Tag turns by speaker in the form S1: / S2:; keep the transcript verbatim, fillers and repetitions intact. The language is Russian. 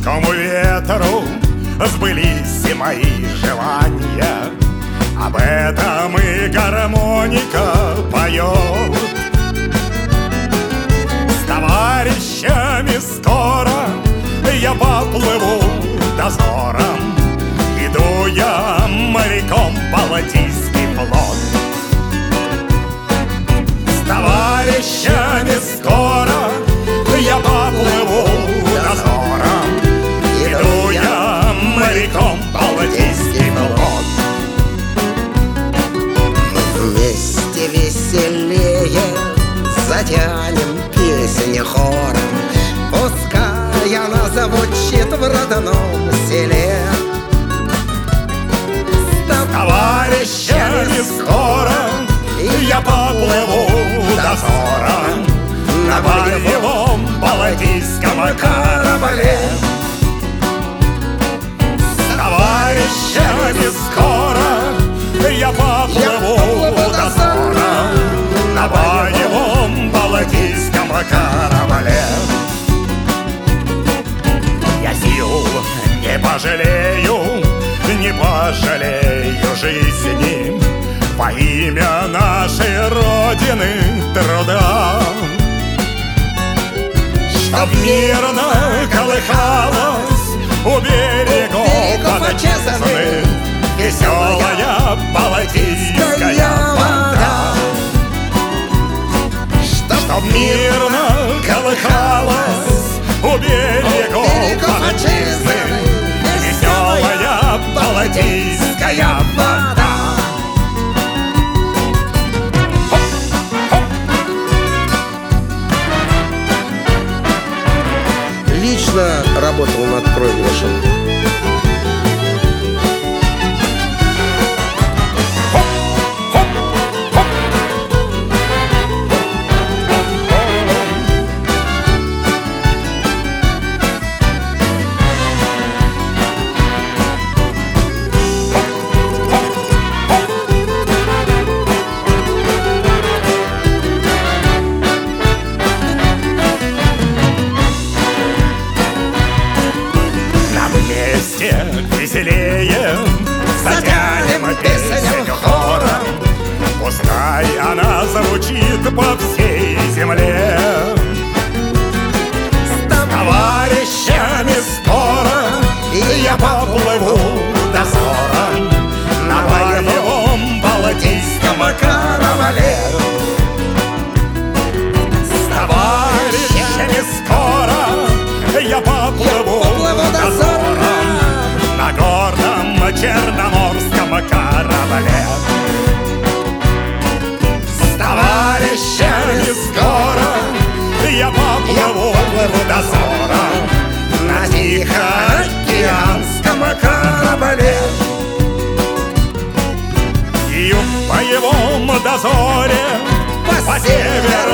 S1: морскому ветру сбылись и мои желания. Об этом и гармоника поет. С товарищами скоро я поплыву дозором. Иду я моряком Балтийский флот. С товарищами скоро я поплыву дозором. Иду я моряком Балтийский флот.
S2: Вместе веселее затянем песнь хором. Пускай она звучит в родном селе.
S1: С товарищами скоро я поплыву дозором на боевом Балтийском корабле. С товарищами скоро я поплыву дозором на боевом Балтийском корабле. Я сил не пожалею, не пожалею жизни во имя нашей Родины труда, чтоб мирно колыхалась у берегов отчизны веселая Балтийская вода. Чтоб мирно колыхалась у берегов отчизны веселая Балтийская вода.
S2: Лично работал над проигрышем.
S1: Веселее затянем песню хором. Пускай она звучит по всей земле. С товарищами скоро я поплыву дозором на боевом Балтийском корабле. С товарищами скоро я поплыву дозором на гордом черноморском корабле. С товарищами скоро я поплыву дозором на Тихоокеанском корабле. И в боевом дозоре по северу